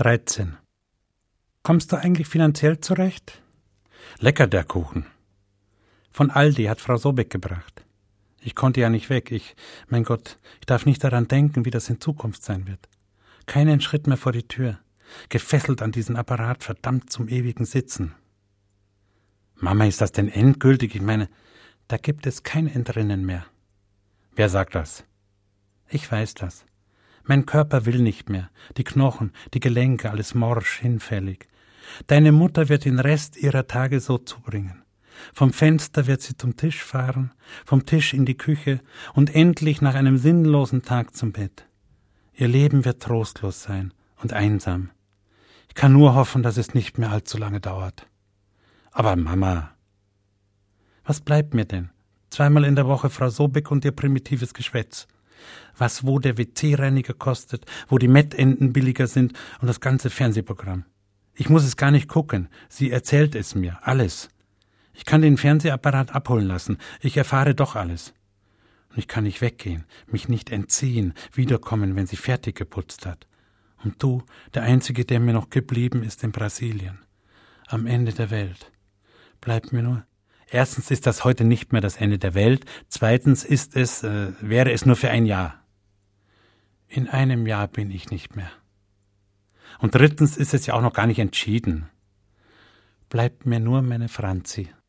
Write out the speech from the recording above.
13. Kommst du eigentlich finanziell zurecht? Lecker, der Kuchen. Von Aldi hat Frau Sobeck gebracht. Ich konnte ja nicht weg. Mein Gott, ich darf nicht daran denken, wie das in Zukunft sein wird. Keinen Schritt mehr vor die Tür. Gefesselt an diesen Apparat, verdammt zum ewigen Sitzen. Mama, ist das denn endgültig? Ich meine, da gibt es kein Entrinnen mehr. Wer sagt das? Ich weiß das. Mein Körper will nicht mehr. Die Knochen, die Gelenke, alles morsch, hinfällig. Deine Mutter wird den Rest ihrer Tage so zubringen. Vom Fenster wird sie zum Tisch fahren, vom Tisch in die Küche und endlich nach einem sinnlosen Tag zum Bett. Ihr Leben wird trostlos sein und einsam. Ich kann nur hoffen, dass es nicht mehr allzu lange dauert. Aber Mama, was bleibt mir denn? 2-mal in der Woche Frau Sobeck und ihr primitives Geschwätz. Was wo der WC-Reiniger kostet, wo die Mettenten billiger sind und das ganze Fernsehprogramm. Ich muss es gar nicht gucken, sie erzählt es mir, alles. Ich kann den Fernsehapparat abholen lassen, ich erfahre doch alles. Und ich kann nicht weggehen, mich nicht entziehen, wiederkommen, wenn sie fertig geputzt hat. Und du, der Einzige, der mir noch geblieben ist in Brasilien. Am Ende der Welt. Bleibt mir nur... Erstens ist das heute nicht mehr das Ende der Welt. Zweitens wäre es nur für ein Jahr. In einem Jahr bin ich nicht mehr. Und drittens ist es ja auch noch gar nicht entschieden. Bleibt mir nur meine Franzi.